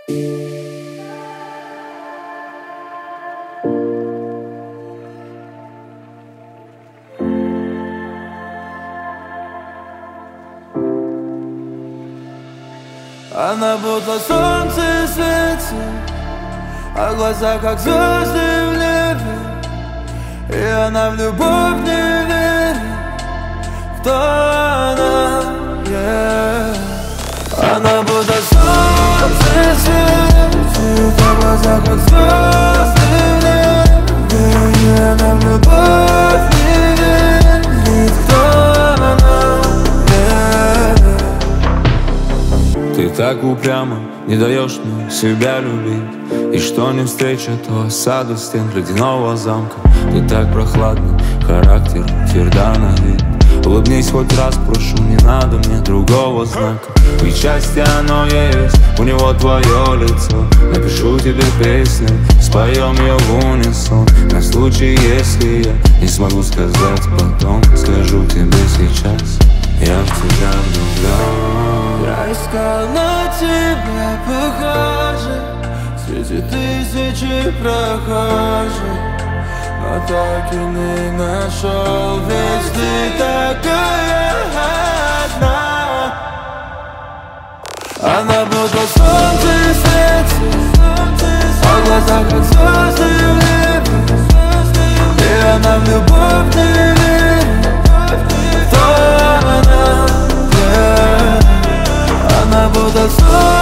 Она будто солнце светит, а глаза как звезды в небе. И она в любовь не верит. Кто она? Она будто солнце светит, а глаза как звезды в небе. И она в любовь не верит. Кто она? Ты так упрямо не даешь мне себя любить. И что не встреча, то осада стен ледяного замка. Ты так прохладный, характер тверда на вид. Улыбнись хоть раз, прошу, не надо мне другого знака. И счастье оно есть, у него твое лицо. Напишу тебе песню, споем ее в унисон. На случай, если я не смогу сказать потом, скажу тебе сейчас: я в тебя влюблен. Я искал на тебя похожих среди тысячи прохожих, но так и не нашел, ведь ты такая одна. Она будто солнце светит, а глаза как звезды в небе. И она в любовь не верит. Кто она? Она будто солнце